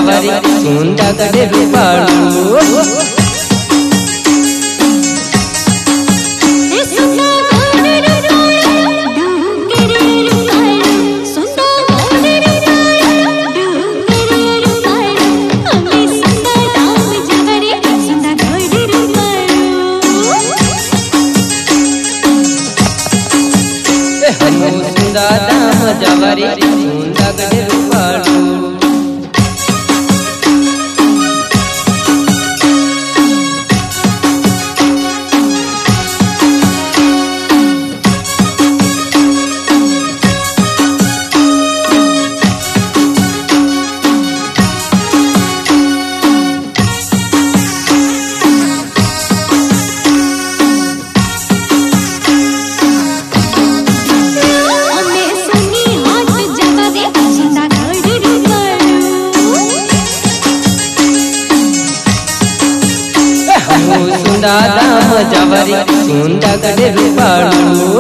जवारी सुंदा गडे रूपाळू सुंदा दाम जवारी सुंदा गडे रूपाळू सुंदा दाम जवारी सुंदा गडे रूपाळू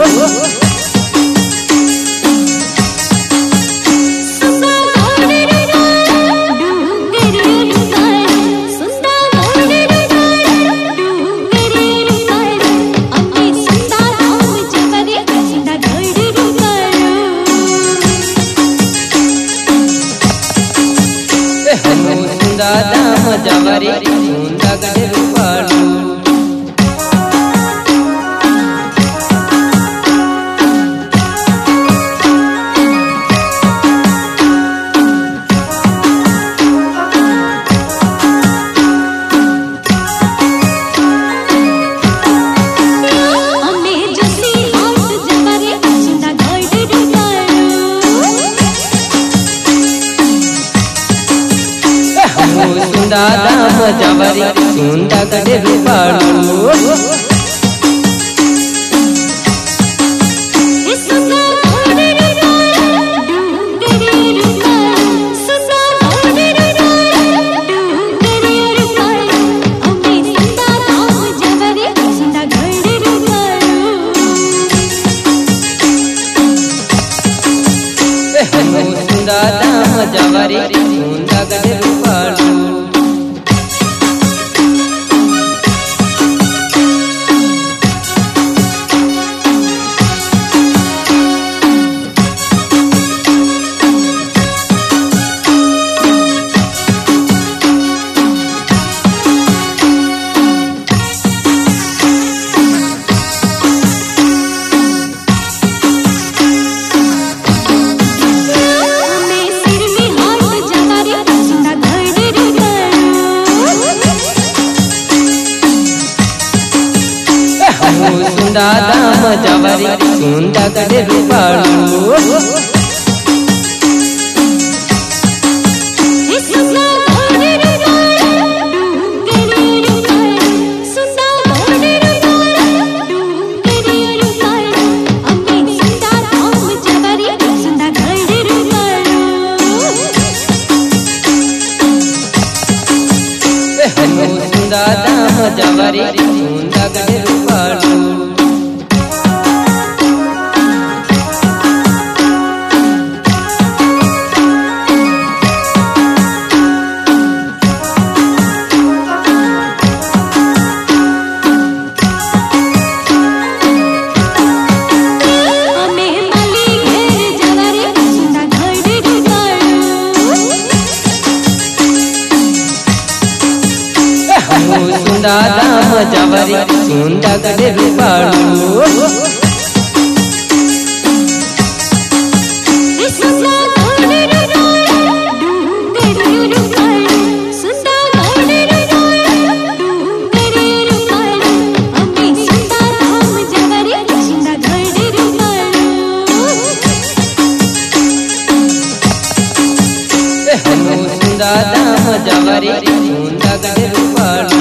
सुंदा दाम जवारी सुंदा गडे रूपाळू सुंदा दाम जवारी सुंदा गडे रूपाळू सुंदा दाम जवारी सुंदा गडे रूपाळू सुंदा दाम जवारी सुंदा गडे रूपाळू सुंदा दाम जवारी सुंदा गडे रूपाळू सुंदा दाम जवारी सुंदा गडे रूपाळू सुंदा दाम जवारी सुंदा गडे रूपाळू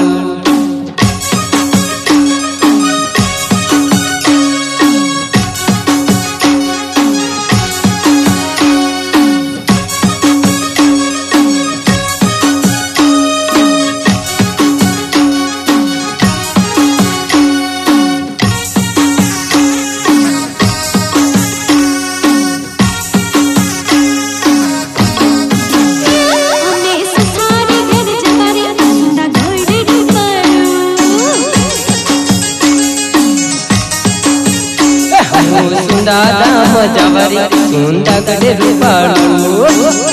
जवारी सुंदर रूपाळू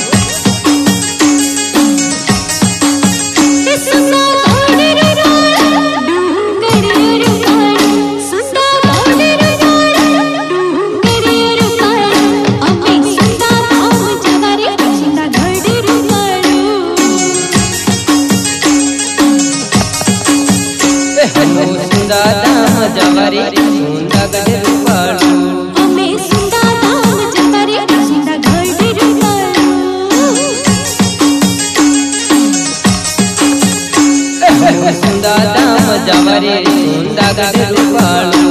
जवारी सुंदर रूपाळू हमें सुंदर दाम जवारी सुंदर घड़ी रूपाळू सुंदर दाम जवारी सुंदर रूपाळू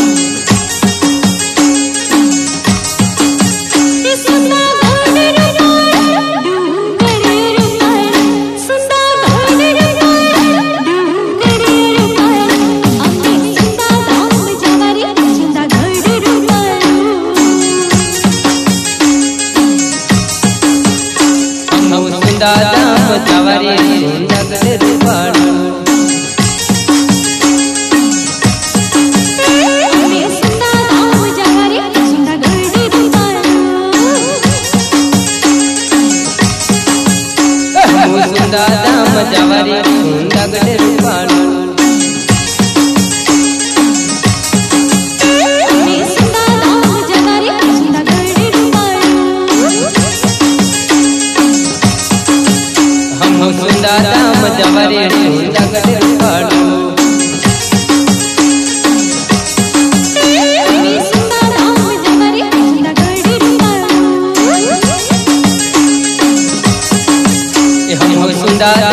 दाम जवारी सुंदर रूपाळू सुंदर दाम जवारी सुंदर रूपाळू सुंदर दाम जवारी सुंदर रूपाळू सुंदर